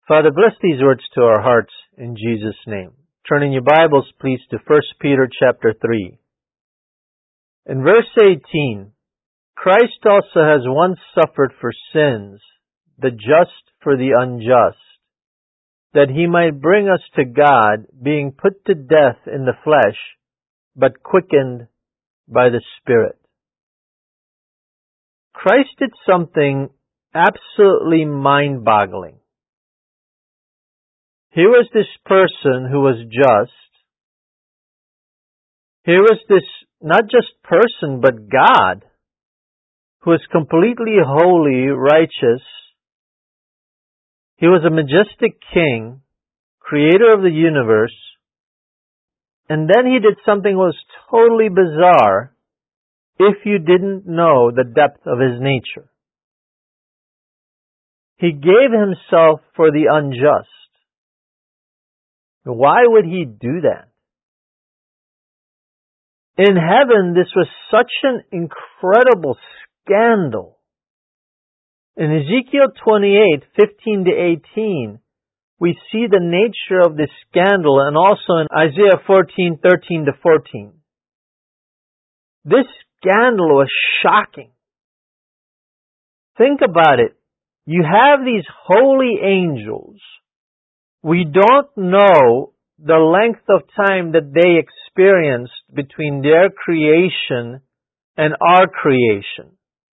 Father, bless these words to our hearts in Jesus' name. Turn in your Bibles, please, to 1 Peter chapter 3. In verse 18, Christ also has once suffered for sins, the just for the unjust, that he might bring us to God, being put to death in the flesh, but quickened by the Spirit. Christ did something absolutely mind-boggling. Here was this person who was just. Here was this not just person, but God, who is completely holy, righteous. He was a majestic king, creator of the universe. And then he did something that was totally bizarre if you didn't know the depth of his nature. He gave himself for the unjust. Why would he do that? In heaven, this was such an incredible scandal. In Ezekiel 28, 15 to 18, we see the nature of this scandal, and also in Isaiah 14, 13 to 14. This scandal was shocking. Think about it. You have these holy angels. We don't know the length of time that they experienced between their creation and our creation.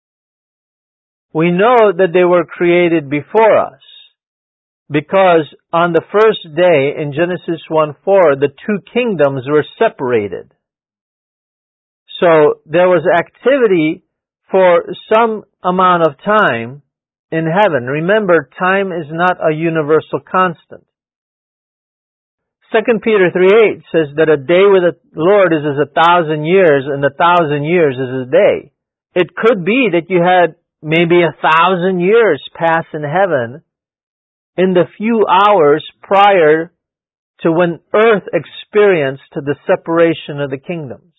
We know that they were created before us, because on the first day in Genesis 1:4, the two kingdoms were separated. So there was activity for some amount of time in heaven. Remember, time is not a universal constant. 2 Peter 3:8 says that a day with the Lord is as 1,000 years, and 1,000 years is a day. It could be that you had maybe 1,000 years pass in heaven in the few hours prior to when earth experienced the separation of the kingdoms.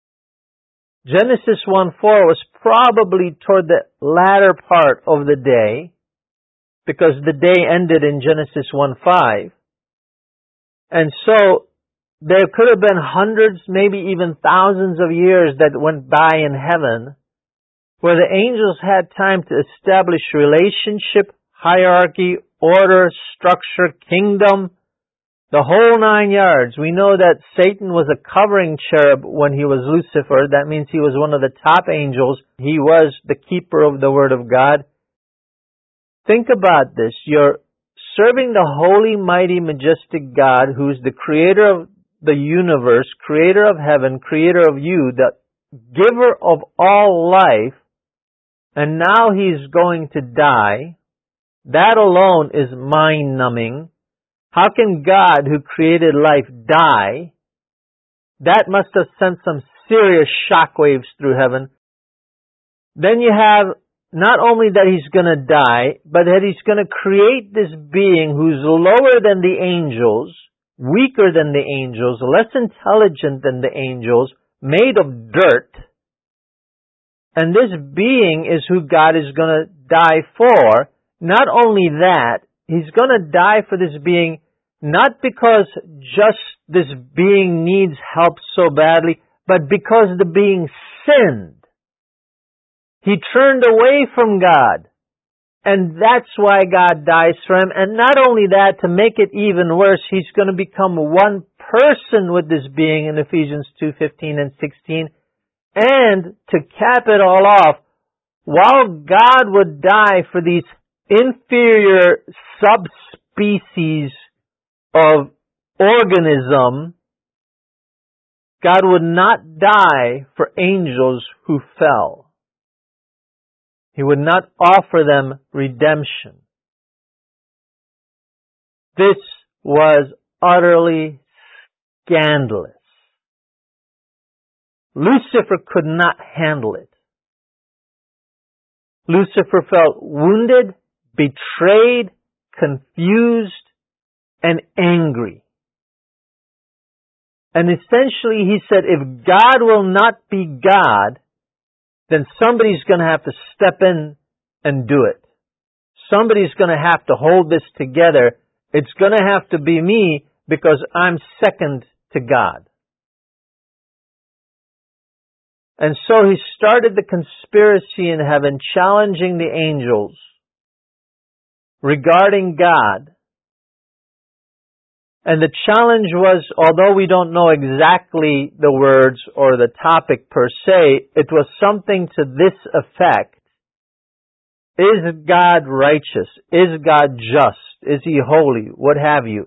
Genesis 1:4 was probably toward the latter part of the day, because the day ended in Genesis 1:5. And so there could have been hundreds, maybe even thousands of years that went by in heaven, where the angels had time to establish relationship, hierarchy, order, structure, kingdom, the whole 9 yards. We know that Satan was a covering cherub when he was Lucifer. That means he was one of the top angels. He was the keeper of the Word of God. Think about this. You're serving the holy, mighty, majestic God, who's the creator of the universe, creator of heaven, creator of you, the giver of all life, and now he's going to die. That alone is mind-numbing. How can God, who created life, die? That must have sent some serious shockwaves through heaven. Then you have not only that he's going to die, but that he's going to create this being who's lower than the angels, weaker than the angels, less intelligent than the angels, made of dirt. And this being is who God is going to die for. Not only that, he's going to die for this being not because just this being needs help so badly, but because the being sinned. He turned away from God. And that's why God dies for him. And not only that, to make it even worse, he's going to become one person with this being in Ephesians 2:15 and 16. And to cap it all off, while God would die for these inferior subspecies of organism, God would not die for angels who fell. He would not offer them redemption. This was utterly scandalous. Lucifer could not handle it. Lucifer felt wounded, betrayed, confused, and angry. And essentially he said, if God will not be God, then somebody's going to have to step in and do it. Somebody's going to have to hold this together It's going to have to be me because I'm second to God. And so he started the conspiracy in heaven, challenging the angels regarding God. And the challenge was, although we don't know exactly the words or the topic per se, it was something to this effect. Is God righteous? Is God just? Is He holy? What have you?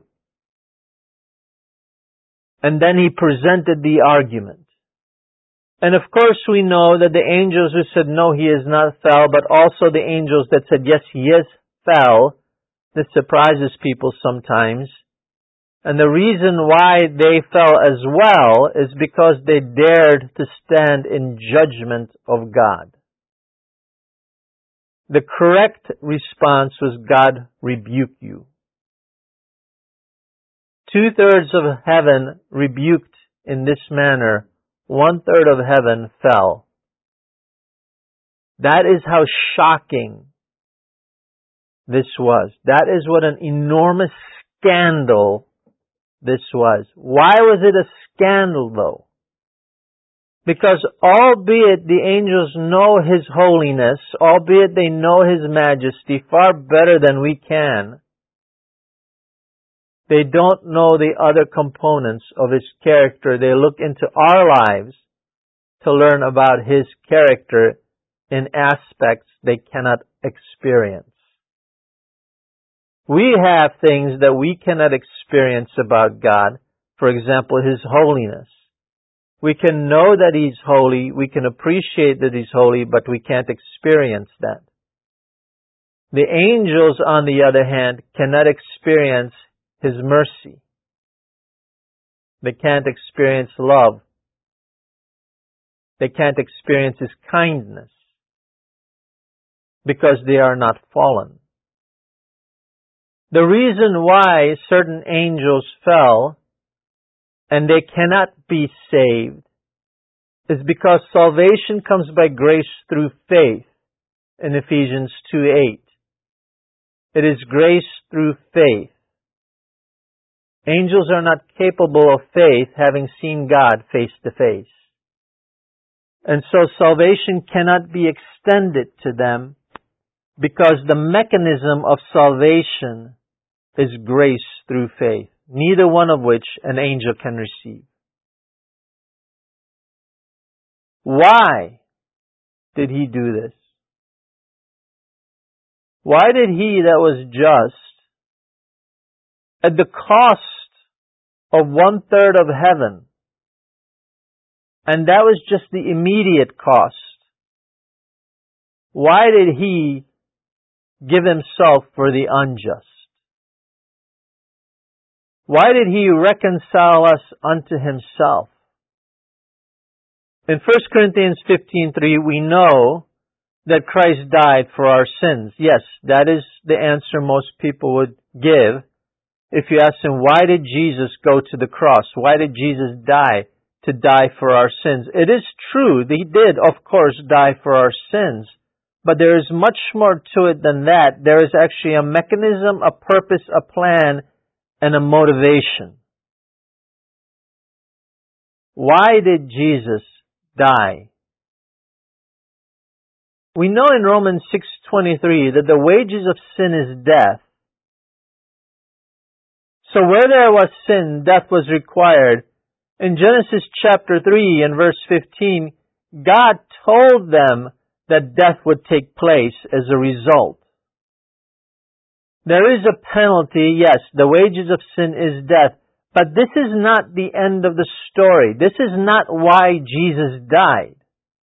And then he presented the argument. And of course we know that the angels who said no, he is not fell, but also the angels that said yes, he is fell. This surprises people sometimes. And the reason why they fell as well is because they dared to stand in judgment of God. The correct response was, God rebuke you. 2/3 of heaven rebuked in this manner. 1/3 of heaven fell. That is how shocking this was. That is what an enormous scandal this was. Why was it a scandal though? Because albeit the angels know His holiness, albeit they know His majesty far better than we can, they don't know the other components of His character. They look into our lives to learn about His character in aspects they cannot experience. We have things that we cannot experience about God. For example, His holiness. We can know that He's holy, we can appreciate that He's holy, but we can't experience that. The angels, on the other hand, cannot experience His mercy. They can't experience love. They can't experience His kindness because they are not fallen. The reason why certain angels fell and they cannot be saved is because salvation comes by grace through faith in Ephesians 2:8. It is grace through faith. Angels are not capable of faith having seen God face to face. And so salvation cannot be extended to them because the mechanism of salvation is grace through faith, neither one of which an angel can receive. Why did He do this? Why did He that was just, at the cost of 1/3 of heaven, and that was just the immediate cost, why did He give Himself for the unjust? Why did He reconcile us unto Himself? In 1 Corinthians 15:3, we know that Christ died for our sins. Yes, that is the answer most people would give if you ask them, why did Jesus go to the cross? Why did Jesus die? To die for our sins. It is true, He did, of course, die for our sins. But there is much more to it than that. There is actually a mechanism, a purpose, a plan, and a motivation. Why did Jesus die? We know in Romans 6:23 that the wages of sin is death. So where there was sin, death was required. In Genesis chapter 3 and verse 15, God told them that death would take place as a result. There is a penalty, yes, the wages of sin is death, but this is not the end of the story. This is not why Jesus died.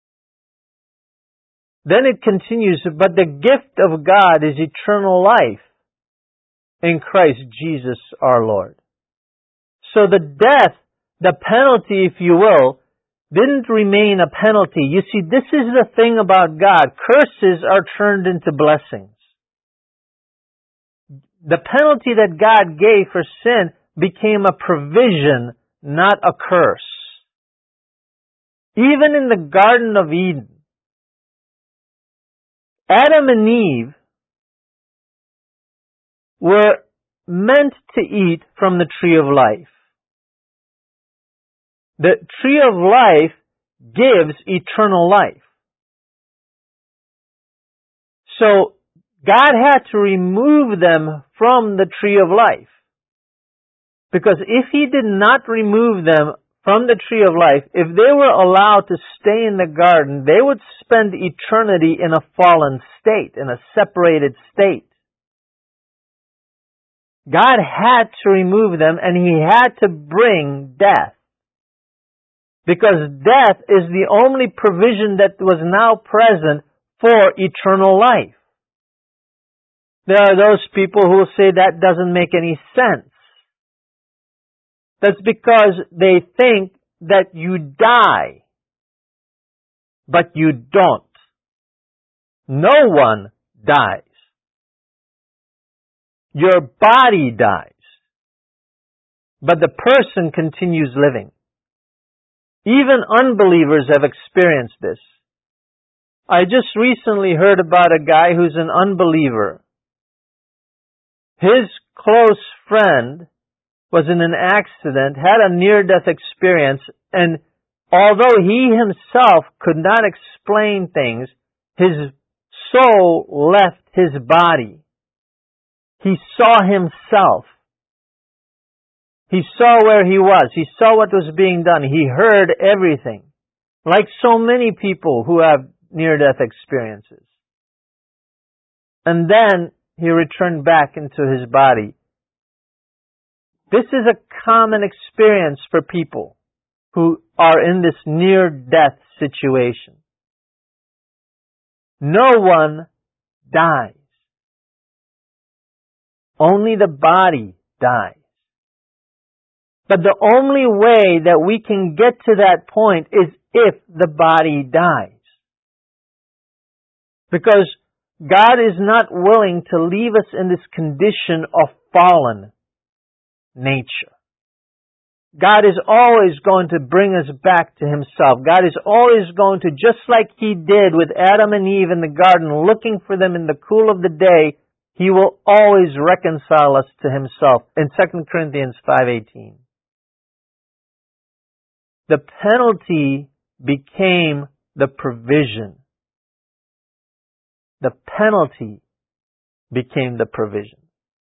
Then it continues, but the gift of God is eternal life in Christ Jesus our Lord. So the death, the penalty, if you will, didn't remain a penalty. You see, this is the thing about God. Curses are turned into blessings. The penalty that God gave for sin became a provision, not a curse. Even in the Garden of Eden, Adam and Eve were meant to eat from the tree of life. The tree of life gives eternal life. So God had to remove them from the tree of life. Because if He did not remove them from the tree of life, if they were allowed to stay in the garden, they would spend eternity in a fallen state, in a separated state. God had to remove them, and He had to bring death. Because death is the only provision that was now present for eternal life. There are those people who will say that doesn't make any sense. That's because they think that you die, but you don't. No one dies. Your body dies, but the person continues living. Even unbelievers have experienced this. I just recently heard about a guy who's an unbeliever. His close friend was in an accident, had a near-death experience, and although he himself could not explain things, his soul left his body. He saw himself. He saw where he was. He saw what was being done. He heard everything. Like so many people who have near-death experiences. And then he returned back into his body. This is a common experience for people who are in this near-death situation. No one dies. Only the body dies. But the only way that we can get to that point is if the body dies. Because God is not willing to leave us in this condition of fallen nature. God is always going to bring us back to Himself. God is always going to, just like He did with Adam and Eve in the garden, looking for them in the cool of the day, He will always reconcile us to Himself. In 2 Corinthians 5:18. The penalty became the provision. The penalty became the provision.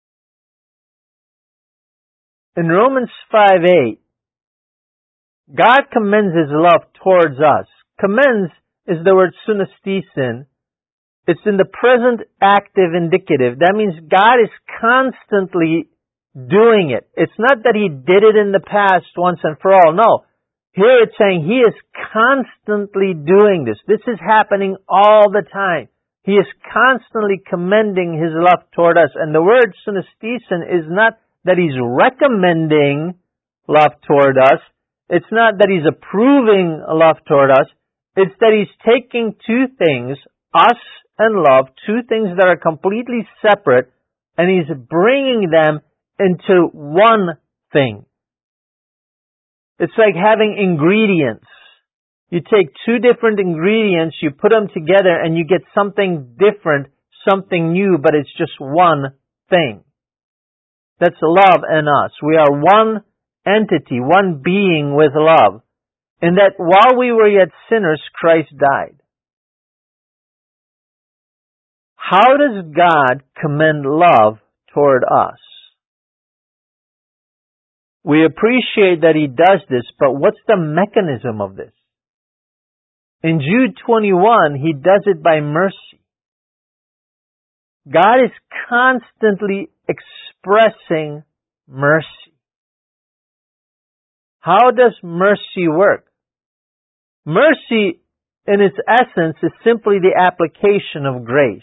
In Romans 5:8, God commends His love towards us. Commends is the word sunestesen. It's in the present active indicative. That means God is constantly doing it. It's not that He did it in the past once and for all. No. Here it's saying He is constantly doing this. This is happening all the time. He is constantly commending His love toward us. And the word sunestesen is not that He's recommending love toward us. It's not that He's approving love toward us. It's that He's taking two things, us and love, two things that are completely separate, and He's bringing them into one thing. It's like having ingredients. You take two different ingredients, you put them together, and you get something different, something new, but it's just one thing. That's love and us. We are one entity, one being with love. In that while we were yet sinners, Christ died. How does God commend love toward us? We appreciate that He does this, but what's the mechanism of this? In Jude 21, He does it by mercy. God is constantly expressing mercy. How does mercy work? Mercy, in its essence, is simply the application of grace.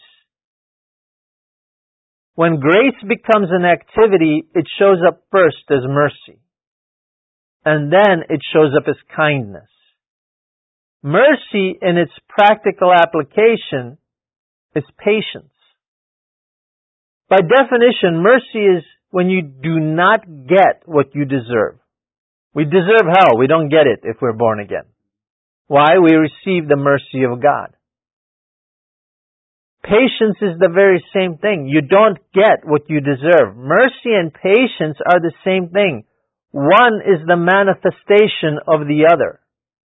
When grace becomes an activity, it shows up first as mercy. And then it shows up as kindness. Mercy, in its practical application, is patience. By definition, mercy is when you do not get what you deserve. We deserve hell. We don't get it if we're born again. Why? We receive the mercy of God. Patience is the very same thing. You don't get what you deserve. Mercy and patience are the same thing. One is the manifestation of the other.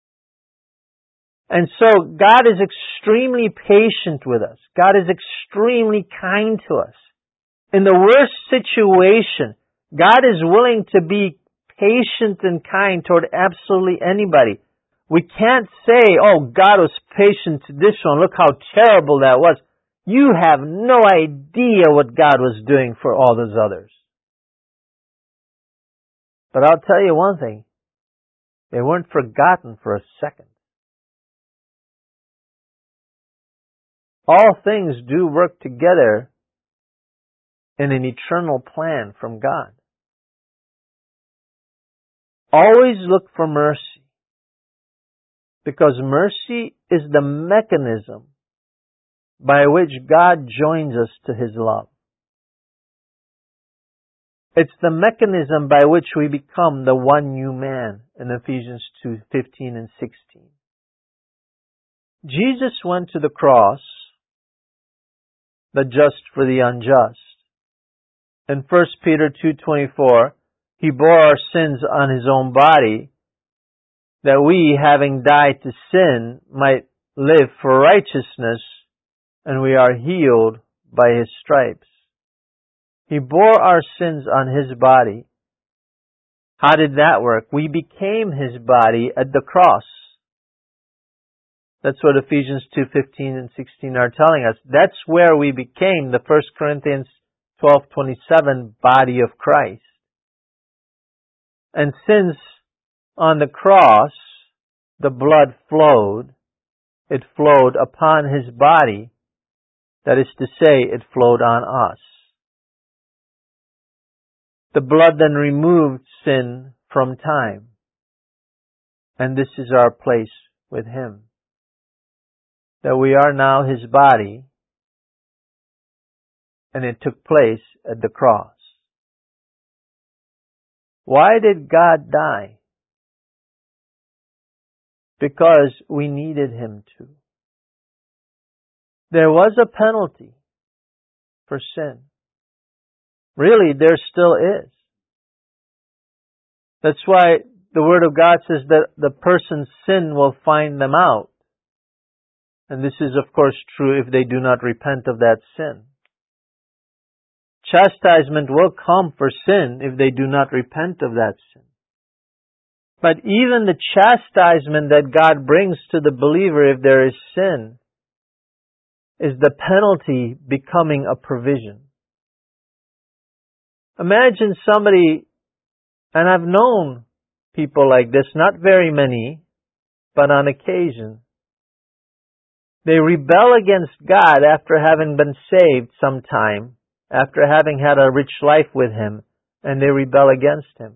And so God is extremely patient with us. God is extremely kind to us. In the worst situation, God is willing to be patient and kind toward absolutely anybody. We can't say, oh, God was patient to this one. Look how terrible that was. You have no idea what God was doing for all those others. But I'll tell you one thing. They weren't forgotten for a second. All things do work together in an eternal plan from God. Always look for mercy, because mercy is the mechanism by which God joins us to His love. It's the mechanism by which we become the one new man in Ephesians 2:15 and 16. Jesus went to the cross, the just for the unjust. In 1 Peter 2:24, He bore our sins on His own body, that we, having died to sin, might live for righteousness, and we are healed by His stripes. He bore our sins on His body. How did that work? We became His body at the cross. That's what Ephesians 2:15 and 16 are telling us. That's where we became the 1 Corinthians 12:27 body of Christ. And since on the cross the blood flowed, it flowed upon His body. That is to say, it flowed on us. The blood then removed sin from time. And this is our place with Him. That we are now His body, and it took place at the cross. Why did God die? Because we needed Him to. There was a penalty for sin. Really, there still is. That's why the Word of God says that the person's sin will find them out. And this is, of course, true if they do not repent of that sin. Chastisement will come for sin if they do not repent of that sin. But even the chastisement that God brings to the believer if there is sin is the penalty becoming a provision. Imagine somebody, and I've known people like this, not very many, but on occasion. They rebel against God after having been saved sometime, after having had a rich life with Him, and they rebel against Him.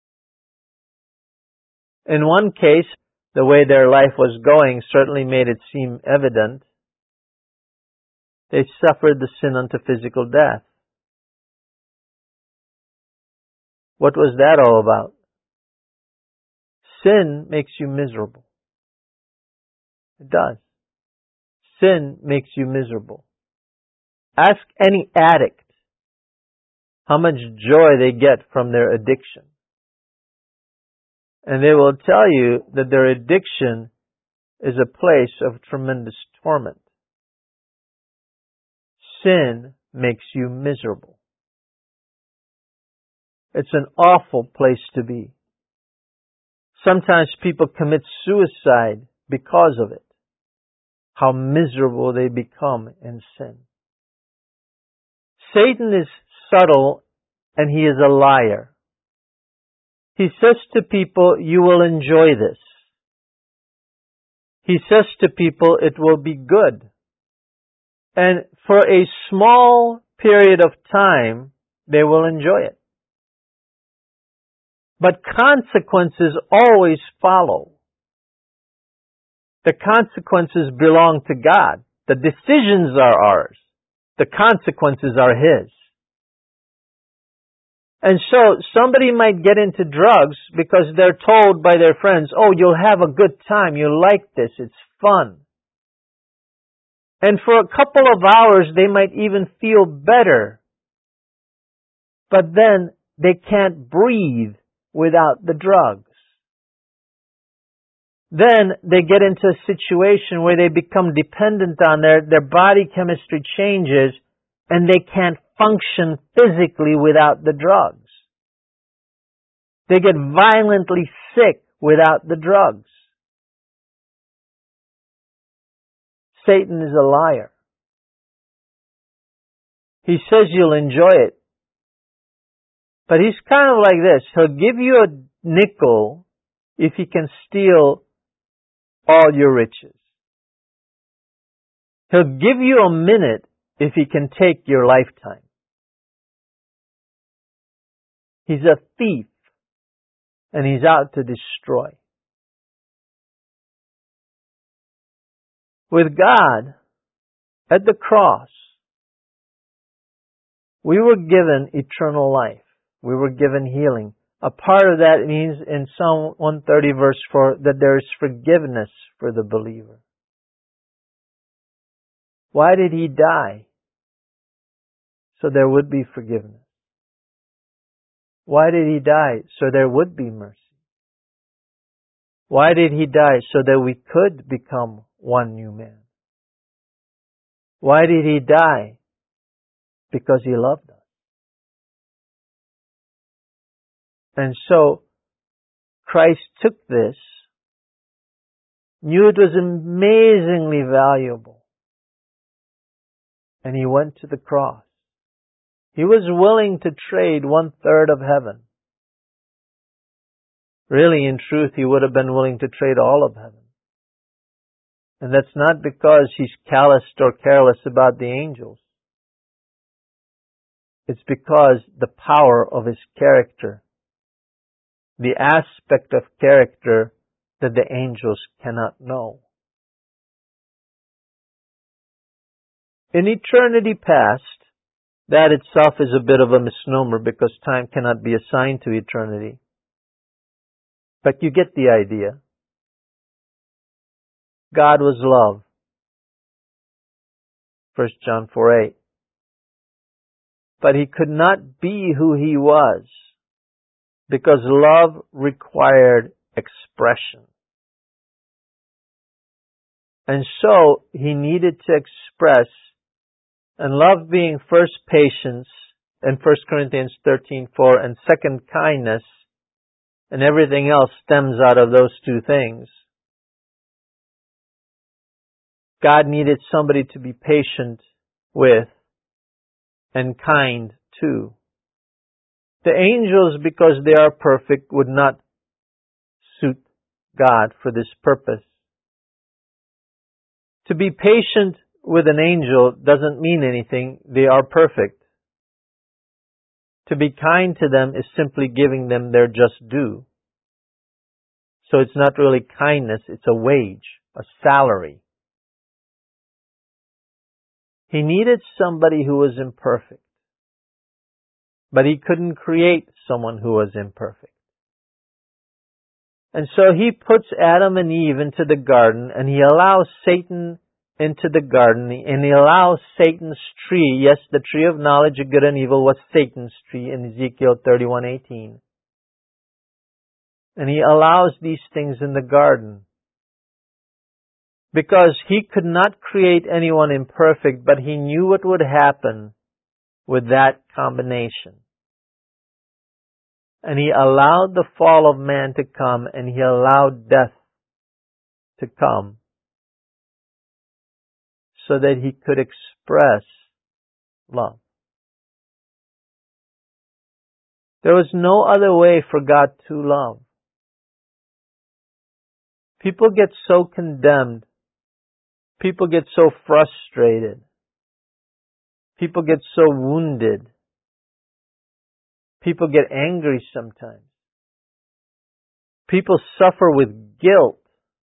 In one case, the way their life was going certainly made it seem evident. They suffered the sin unto physical death. What was that all about? Sin makes you miserable. It does. Sin makes you miserable. Ask any addict how much joy they get from their addiction. And they will tell you that their addiction is a place of tremendous torment. Sin makes you miserable. It's an awful place to be. Sometimes people commit suicide because of it. How miserable they become in sin. Satan is subtle and he is a liar. He says to people, you will enjoy this. He says to people, it will be good. And for a small period of time, they will enjoy it. But consequences always follow. The consequences belong to God. The decisions are ours. The consequences are His. And so somebody might get into drugs because they're told by their friends, oh, you'll have a good time, you'll like this, it's fun. And for a couple of hours, they might even feel better. But then they can't breathe without the drugs. Then they get into a situation where they become dependent on their body chemistry changes, and they can't function physically without the drugs. They get violently sick without the drugs. Satan is a liar. He says you'll enjoy it. But he's kind of like this. He'll give you a nickel if he can steal all your riches. He'll give you a minute if he can take your lifetime. He's a thief, and he's out to destroy. With God, at the cross, we were given eternal life. We were given healing. A part of that means in Psalm 130 verse 4 that there is forgiveness for the believer. Why did he die? So there would be forgiveness. Why did he die? So there would be mercy. Why did he die? So that we could become one new man. Why did he die? Because he loved us. And so, Christ took this, knew it was amazingly valuable, and he went to the cross. He was willing to trade 1/3 of heaven. Really, in truth, he would have been willing to trade all of heaven. And that's not because he's calloused or careless about the angels. It's because the power of his character, the aspect of character that the angels cannot know. In eternity past, that itself is a bit of a misnomer because time cannot be assigned to eternity. But you get the idea. God was love. 1 John 4:8. But he could not be who he was because love required expression. And so he needed to express, and love being first patience in 1 Corinthians 13:4 and second kindness, and everything else stems out of those two things. God needed somebody to be patient with and kind to. The angels, because they are perfect, would not suit God for this purpose. To be patient with an angel doesn't mean anything. They are perfect. To be kind to them is simply giving them their just due. So it's not really kindness, it's a wage, a salary. He needed somebody who was imperfect. But he couldn't create someone who was imperfect. And so he puts Adam and Eve into the garden, and he allows Satan into the garden, and he allows Satan's tree. Yes, the tree of knowledge of good and evil was Satan's tree in Ezekiel 31:18. And he allows these things in the garden because he could not create anyone imperfect, but he knew what would happen with that combination. And he allowed the fall of man to come, and he allowed death to come so that he could express love. There was no other way for God to love. People get so condemned. People get so frustrated. People get so wounded. People get angry sometimes. People suffer with guilt,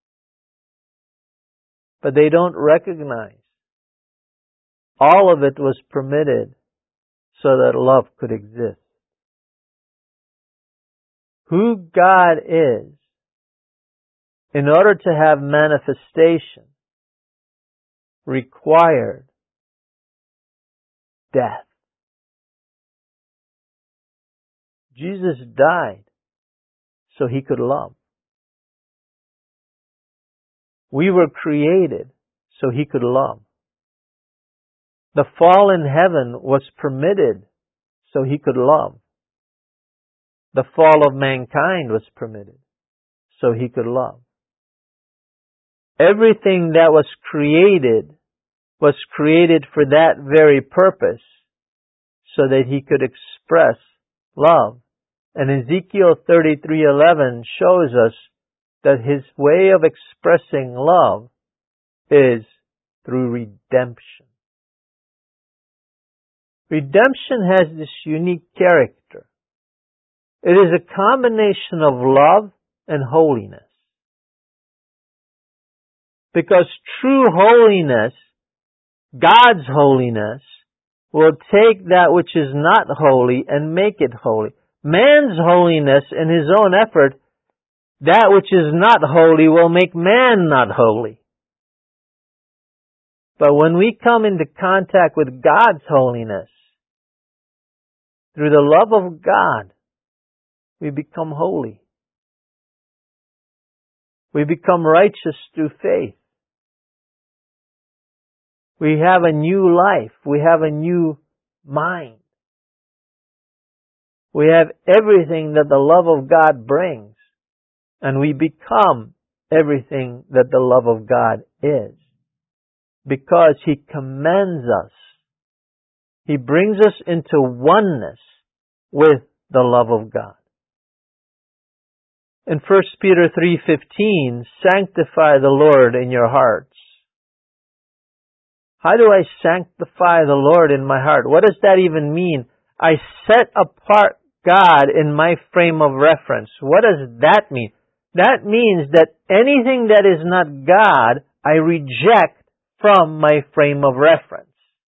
but they don't recognize all of it was permitted so that love could exist. Who God is, in order to have manifestation, required death. Jesus died so He could love. We were created so He could love. The fall in heaven was permitted so He could love. The fall of mankind was permitted so He could love. Everything that was created for that very purpose, so that He could express love. And Ezekiel 33:11 shows us that His way of expressing love is through redemption. Redemption has this unique character. It is a combination of love and holiness. Because true holiness, God's holiness, will take that which is not holy and make it holy. Man's holiness, in his own effort, that which is not holy will make man not holy. But when we come into contact with God's holiness, through the love of God, we become holy. We become righteous through faith. We have a new life. We have a new mind. We have everything that the love of God brings. And we become everything that the love of God is. Because He commends us. He brings us into oneness with the love of God. In 1 Peter 3:15, sanctify the Lord in your hearts. How do I sanctify the Lord in my heart? What does that even mean? I set apart God in my frame of reference. What does that mean? That means that anything that is not God, I reject from my frame of reference.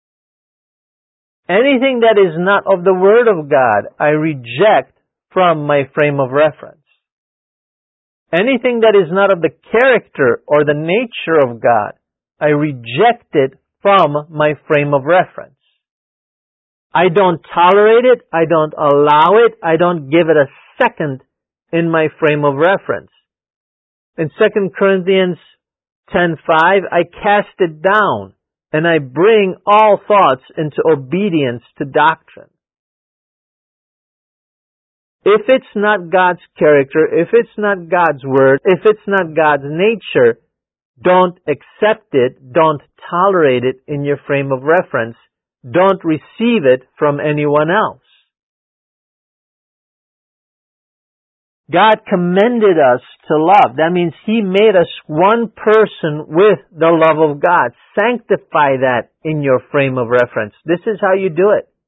Anything that is not of the Word of God, I reject from my frame of reference. Anything that is not of the character or the nature of God, I reject it from my frame of reference. I don't tolerate it, I don't allow it, I don't give it a second in my frame of reference. In 2 Corinthians 10:5, I cast it down and I bring all thoughts into obedience to doctrine. If it's not God's character, if it's not God's word, if it's not God's nature, don't accept it, don't tolerate it in your frame of reference, don't receive it from anyone else. God commended us to love. That means He made us one person with the love of God. Sanctify that in your frame of reference. This is how you do it.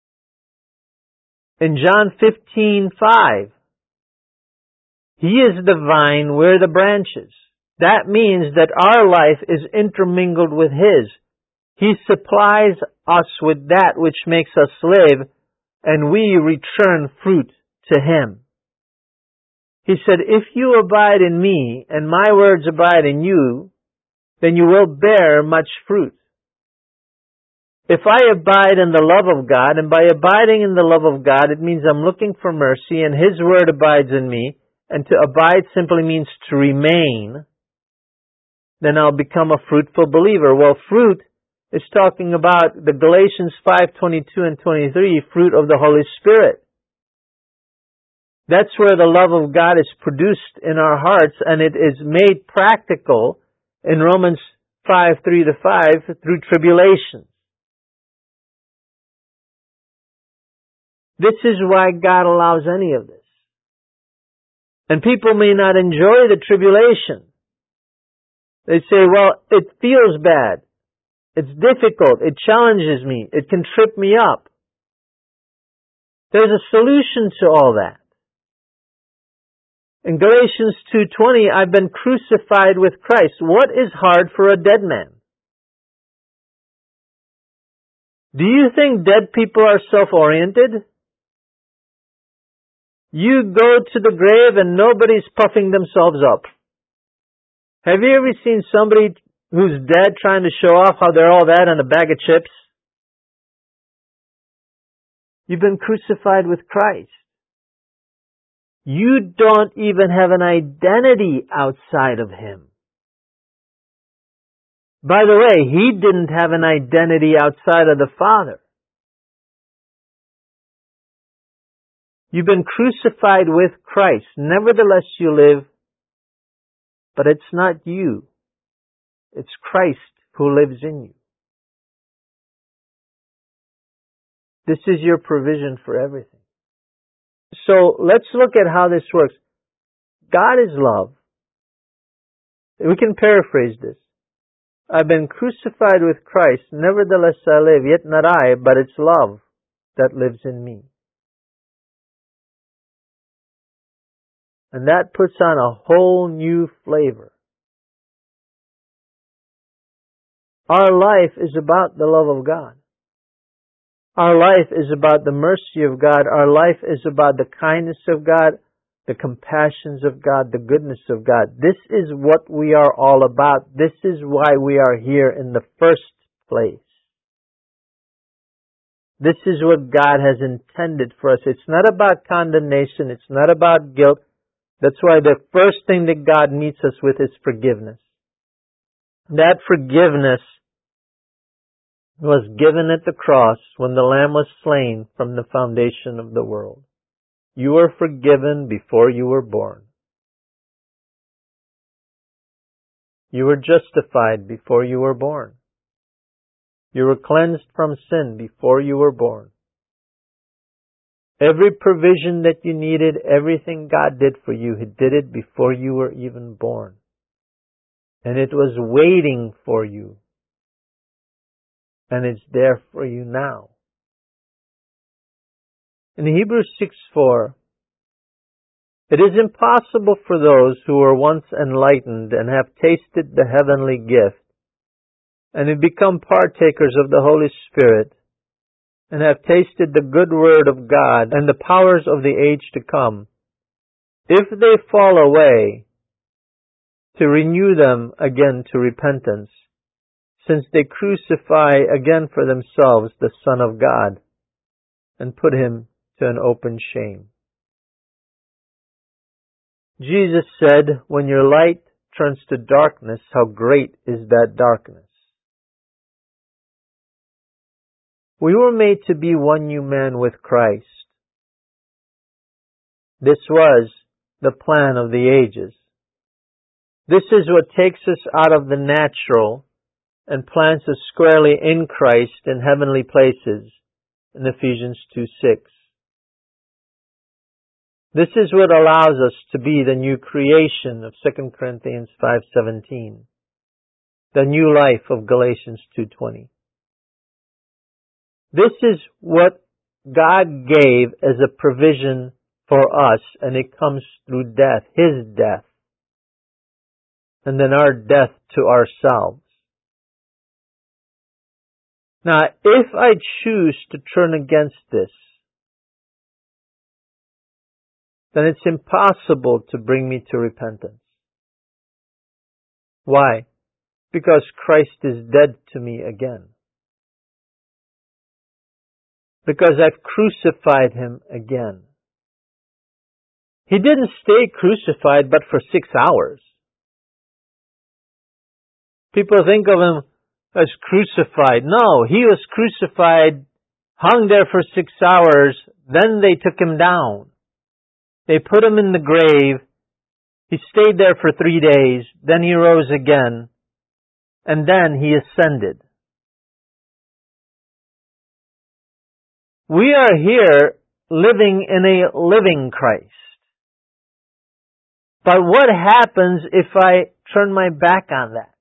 In John 15:5, He is the vine, we're the branches. That means that our life is intermingled with His. He supplies us with that which makes us live, and we return fruit to Him. He said, if you abide in me, and my words abide in you, then you will bear much fruit. If I abide in the love of God, and by abiding in the love of God, it means I'm looking for mercy, and His word abides in me, and to abide simply means to remain, then I'll become a fruitful believer. Well, fruit is talking about the Galatians 5:22 and 23, fruit of the Holy Spirit. That's where the love of God is produced in our hearts, and it is made practical in Romans 5:3-5 through tribulation. This is why God allows any of this. And people may not enjoy the tribulation. They say, well, it feels bad. It's difficult. It challenges me. It can trip me up. There's a solution to all that. In Galatians 2:20, I've been crucified with Christ. What is hard for a dead man? Do you think dead people are self-oriented? You go to the grave and nobody's puffing themselves up. Have you ever seen somebody who's dead trying to show off how they're all that on a bag of chips. You've been crucified with Christ. You don't even have an identity outside of Him. By the way, He didn't have an identity outside of the Father. You've been crucified with Christ. Nevertheless you live, but it's not you. It's Christ who lives in you. This is your provision for everything. So let's look at how this works. God is love. We can paraphrase this. I've been crucified with Christ, nevertheless I live, yet not I, but it's love that lives in me. And that puts on a whole new flavor. Our life is about the love of God. Our life is about the mercy of God. Our life is about the kindness of God, the compassions of God, the goodness of God. This is what we are all about. This is why we are here in the first place. This is what God has intended for us. It's not about condemnation. It's not about guilt. That's why the first thing that God meets us with is forgiveness. That forgiveness was given at the cross when the Lamb was slain from the foundation of the world. You were forgiven before you were born. You were justified before you were born. You were cleansed from sin before you were born. Every provision that you needed, everything God did for you, He did it before you were even born. And it was waiting for you. And it's there for you now. In Hebrews 6:4, it is impossible for those who were once enlightened and have tasted the heavenly gift and have become partakers of the Holy Spirit and have tasted the good word of God and the powers of the age to come, if they fall away, to renew them again to repentance, since they crucify again for themselves the Son of God and put Him to an open shame. Jesus said, when your light turns to darkness, how great is that darkness? We were made to be one new man with Christ. This was the plan of the ages. This is what takes us out of the natural and plants us squarely in Christ in heavenly places in Ephesians 2:6. This is what allows us to be the new creation of 2 Corinthians 5:17, the new life of Galatians 2:20. This is what God gave as a provision for us, and it comes through death, His death, and then our death to ourselves. Now, if I choose to turn against this, then it's impossible to bring me to repentance. Why? Because Christ is dead to me again. Because I've crucified Him again. He didn't stay crucified but for 6 hours. People think of Him as crucified. No, He was crucified, hung there for 6 hours, then they took Him down. They put Him in the grave. He stayed there for 3 days, then He rose again, and then He ascended. We are here living in a living Christ. But what happens if I turn my back on that?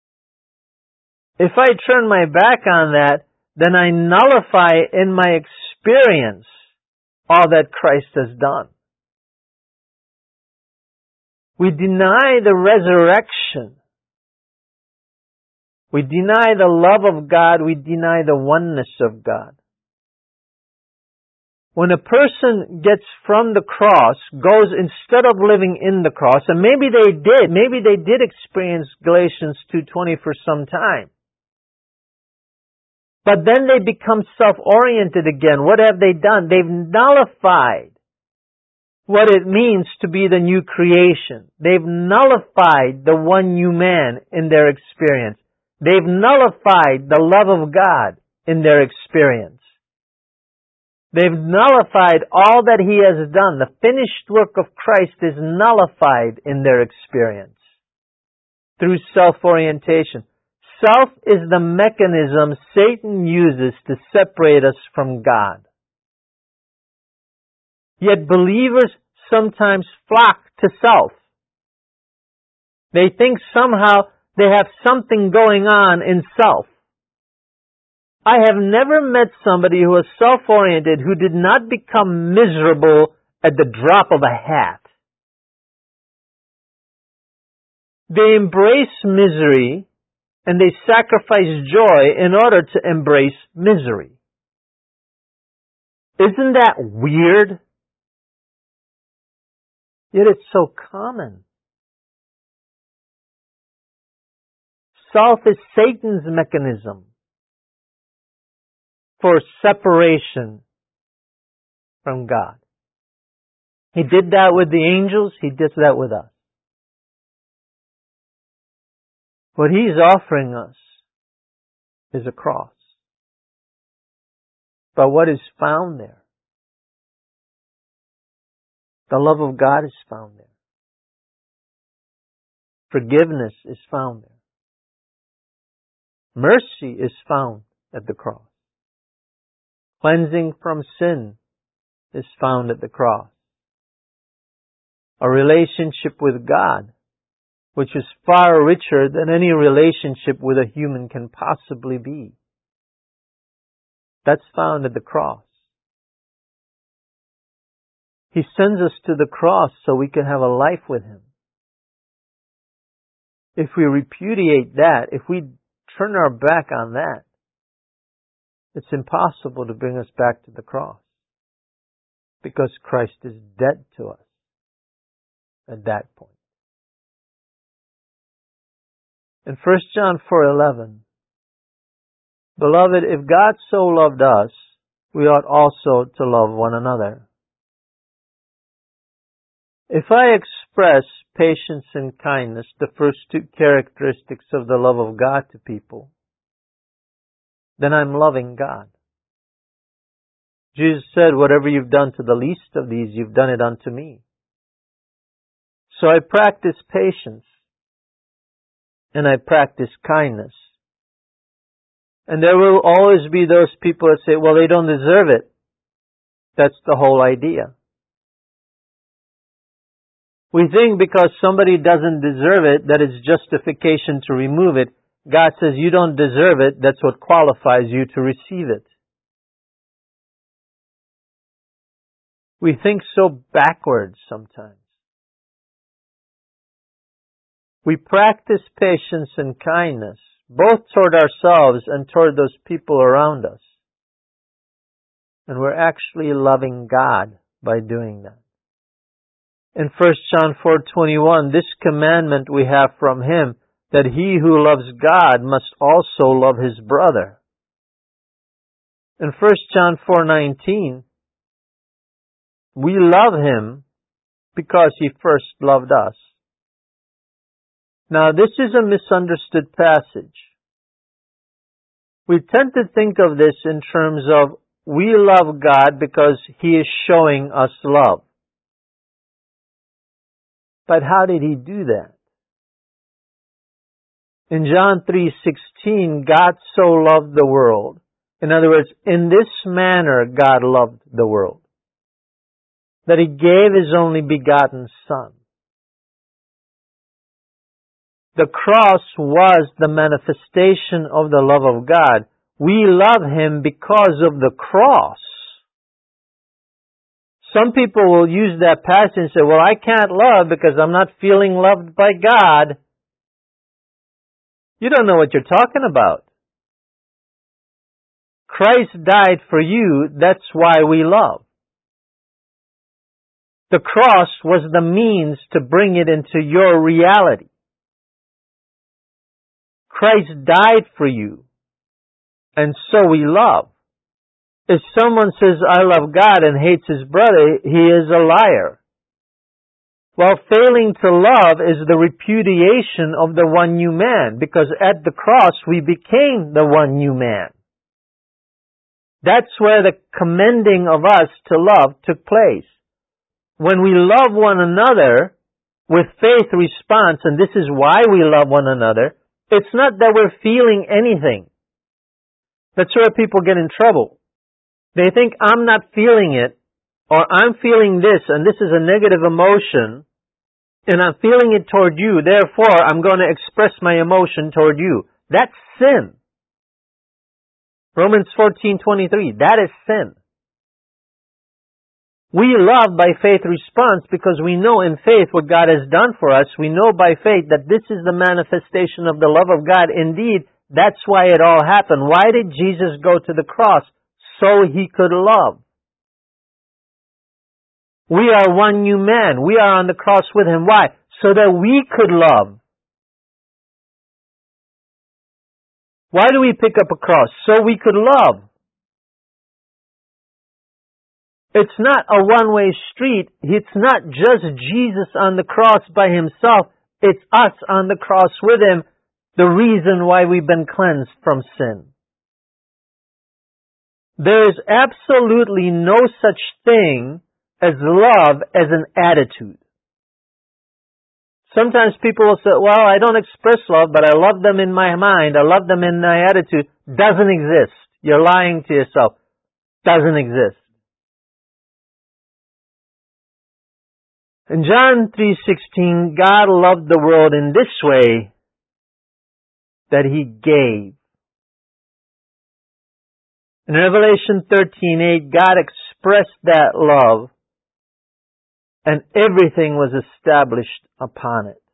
If I turn my back on that, then I nullify in my experience all that Christ has done. We deny the resurrection. We deny the love of God. We deny the oneness of God. when a person gets from the cross, goes instead of living in the cross, and maybe they did experience Galatians 2:20 for some time. But then they become self-oriented again. What have they done? They've nullified what it means to be the new creation. They've nullified the one new man in their experience. They've nullified the love of God in their experience. They've nullified all that He has done. The finished work of Christ is nullified in their experience through self-orientation. Self is the mechanism Satan uses to separate us from God. Yet believers sometimes flock to self. They think somehow they have something going on in self. I have never met somebody who was self-oriented who did not become miserable at the drop of a hat. They embrace misery and they sacrifice joy in order to embrace misery. Isn't that weird? Yet it's so common. Self is Satan's mechanism for separation from God. He did that with the angels. He did that with us. What He's offering us is a cross. But what is found there? The love of God is found there. Forgiveness is found there. Mercy is found at the cross. Cleansing from sin is found at the cross. A relationship with God, which is far richer than any relationship with a human can possibly be. That's found at the cross. He sends us to the cross so we can have a life with Him. If we repudiate that, if we turn our back on that, it's impossible to bring us back to the cross. Because Christ is dead to us at that point. In 1 John 4:11, Beloved, if God so loved us, we ought also to love one another. If I express patience and kindness, the first two characteristics of the love of God to people, then I'm loving God. Jesus said, whatever you've done to the least of these, you've done it unto me. So I practice patience and I practice kindness. And there will always be those people that say, well, they don't deserve it. That's the whole idea. We think because somebody doesn't deserve it, that it's justification to remove it. God says you don't deserve it, that's what qualifies you to receive it. We think so backwards sometimes. We practice patience and kindness, both toward ourselves and toward those people around us. And we're actually loving God by doing that. In 1 John 4:21, this commandment we have from Him, that he who loves God must also love his brother. In 1 John 4:19, we love Him because He first loved us. Now, this is a misunderstood passage. We tend to think of this in terms of we love God because He is showing us love. But how did He do that? In John 3:16, God so loved the world. In other words, in this manner God loved the world, that He gave His only begotten Son. The cross was the manifestation of the love of God. We love Him because of the cross. Some people will use that passage and say, well, I can't love because I'm not feeling loved by God. You don't know what you're talking about. Christ died for you, that's why we love. The cross was the means to bring it into your reality. Christ died for you, and so we love. If someone says, I love God and hates his brother, he is a liar. While failing to love is the repudiation of the one new man, because at the cross we became the one new man. That's where the commending of us to love took place. When we love one another with faith response, and this is why we love one another, it's not that we're feeling anything. That's where people get in trouble. They think I'm not feeling it, or I'm feeling this, and this is a negative emotion, and I'm feeling it toward you, therefore I'm going to express my emotion toward you. That's sin. Romans 14:23, that is sin. We love by faith response because we know in faith what God has done for us. We know by faith that this is the manifestation of the love of God. Indeed, that's why it all happened. Why did Jesus go to the cross? So he could love. We are one new man. We are on the cross with him. Why? So that we could love. Why do we pick up a cross? So we could love. It's not a one-way street. It's not just Jesus on the cross by himself. It's us on the cross with him, the reason why we've been cleansed from sin. There is absolutely no such thing as love as an attitude. Sometimes people will say, well, I don't express love, but I love them in my mind. I love them in my attitude. Doesn't exist. You're lying to yourself. Doesn't exist. In John 3:16, God loved the world in this way, that he gave. In Revelation 13:8, God expressed that love, and everything was established upon it.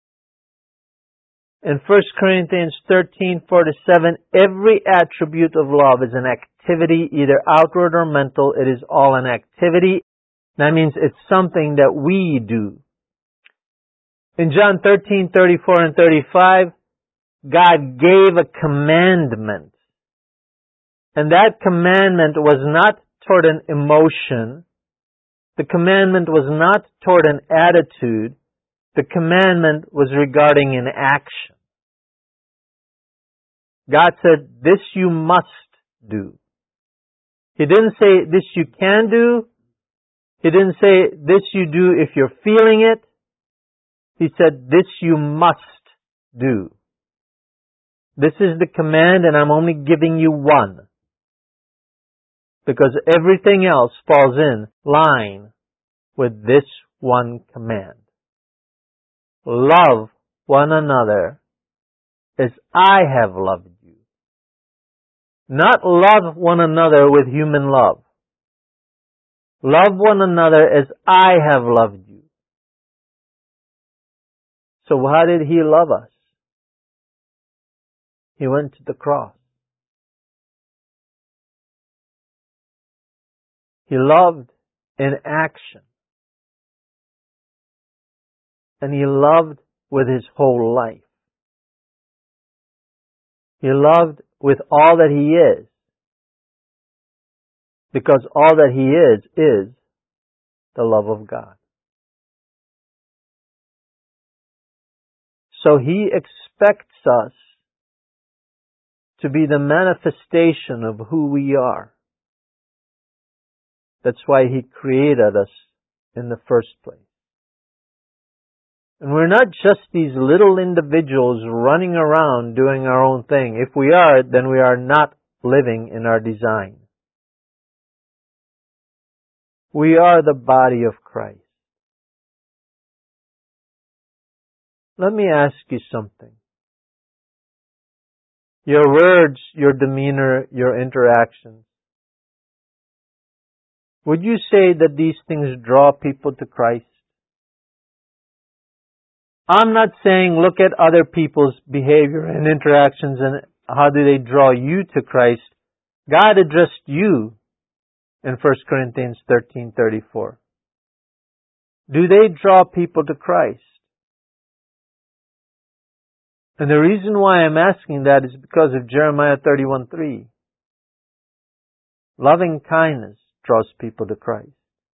In 1 Corinthians 13:4-7, every attribute of love is an activity, either outward or mental. It is all an activity. That means it's something that we do. In John 13:34-35, God gave a commandment. And that commandment was not toward an emotion. The commandment was not toward an attitude. The commandment was regarding an action. God said, this you must do. He didn't say, this you can do. He didn't say, this you do if you're feeling it. He said, this you must do. This is the command, and I'm only giving you one. Because everything else falls in line with this one command. Love one another as I have loved you. Not love one another with human love. Love one another as I have loved you. So how did he love us? He went to the cross. He loved in action. And he loved with his whole life. He loved with all that he is. Because all that he is the love of God. So he expects us to be the manifestation of who we are. That's why he created us in the first place. And we're not just these little individuals running around doing our own thing. If we are, then we are not living in our design. We are the body of Christ. Let me ask you something. Your words, your demeanor, your interactions. Would you say that these things draw people to Christ? I'm not saying look at other people's behavior and interactions and how do they draw you to Christ. God addressed you in 1 Corinthians 13:34. Do they draw people to Christ? And the reason why I'm asking that is because of Jeremiah 31:3. Loving kindness draws people to Christ.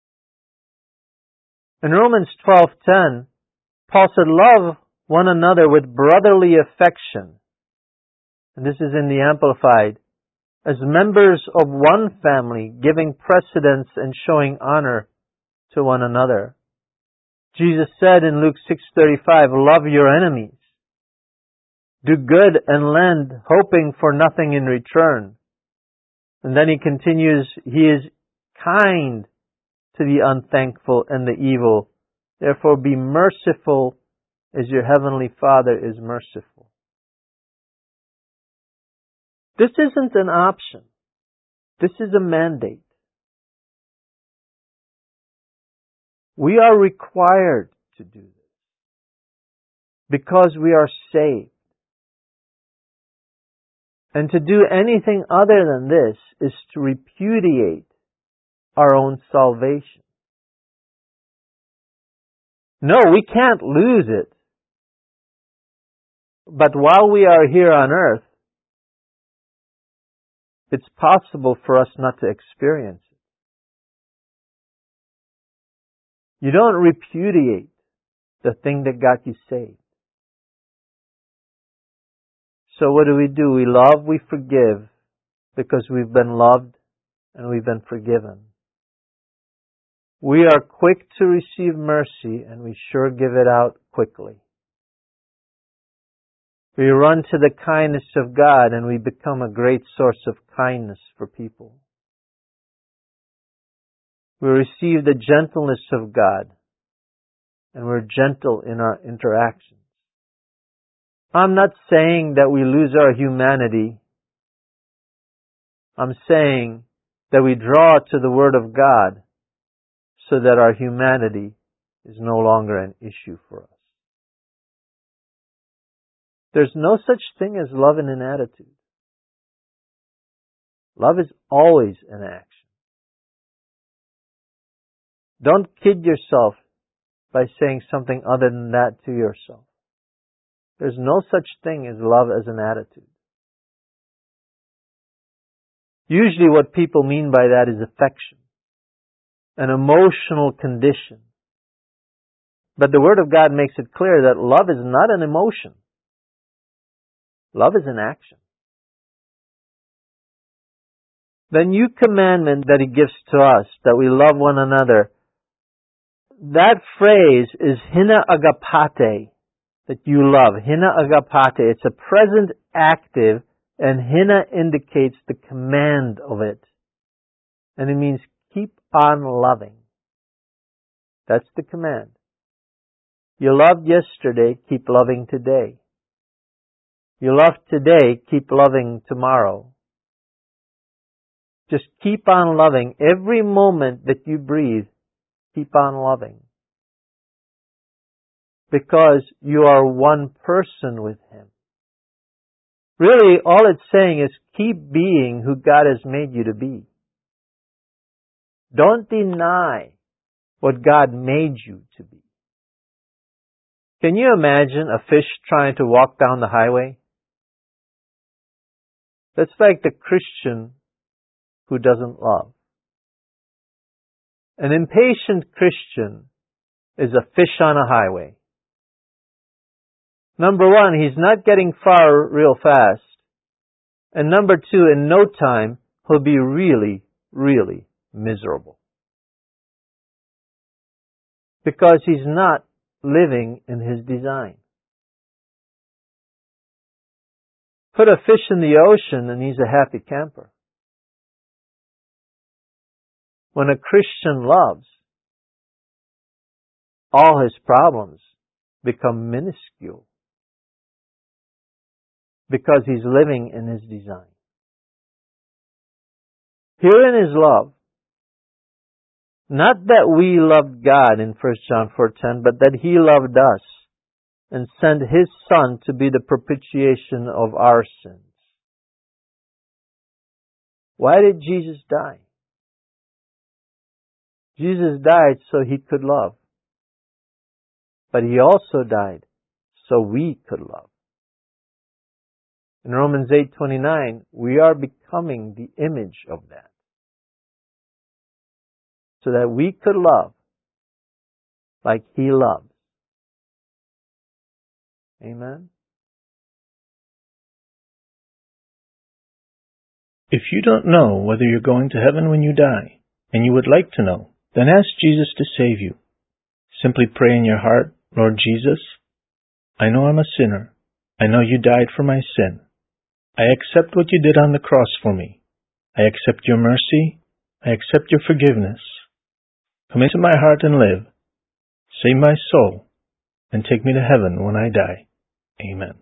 In Romans 12:10, Paul said, love one another with brotherly affection. And this is in the Amplified. As members of one family, giving precedence and showing honor to one another. Jesus said in Luke 6:35, love your enemies. Do good and lend, hoping for nothing in return. And then he continues, he is kind to the unthankful and the evil. Therefore be merciful as your heavenly Father is merciful. This isn't an option. This is a mandate. We are required to do this because we are saved. And to do anything other than this is to repudiate our own salvation. No, we can't lose it. But while we are here on earth, it's possible for us not to experience it. You don't repudiate the thing that got you saved. So what do? We love, we forgive, because we've been loved and we've been forgiven. We are quick to receive mercy and we sure give it out quickly. We run to the kindness of God and we become a great source of kindness for people. We receive the gentleness of God and we're gentle in our interactions. I'm not saying that we lose our humanity. I'm saying that we draw to the Word of God so that our humanity is no longer an issue for us. There's no such thing as love in an attitude. Love is always an action. Don't kid yourself by saying something other than that to yourself. There's no such thing as love as an attitude. Usually what people mean by that is affection, an emotional condition. But the Word of God makes it clear that love is not an emotion. Love is an action. The new commandment that He gives to us, that we love one another, that phrase is hina agapate, that you love. Hina agapate. It's a present active, and hina indicates the command of it. And it means keep on loving. That's the command. You loved yesterday, keep loving today. You loved today, keep loving tomorrow. Just keep on loving. Every moment that you breathe, keep on loving. Because you are one person with Him. Really, all it's saying is keep being who God has made you to be. Don't deny what God made you to be. Can you imagine a fish trying to walk down the highway? That's like the Christian who doesn't love. An impatient Christian is a fish on a highway. Number one, he's not getting far real fast. And number two, in no time, he'll be really, really miserable. Because he's not living in His design. Put a fish in the ocean and he's a happy camper. When a Christian loves, all his problems become minuscule. Because he's living in His design. Herein is love. Not that we loved God in 1 John 4:10, but that He loved us and sent His Son to be the propitiation of our sins. Why did Jesus die? Jesus died so He could love. but He also died so we could love. In Romans 8:29, we are becoming the image of that, so that we could love like He loves. Amen? If you don't know whether you're going to heaven when you die, and you would like to know, then ask Jesus to save you. Simply pray in your heart, Lord Jesus, I know I'm a sinner. I know you died for my sin. I accept what you did on the cross for me. I accept your mercy. I accept your forgiveness. Come into my heart and live. Save my soul, and take me to heaven when I die. Amen.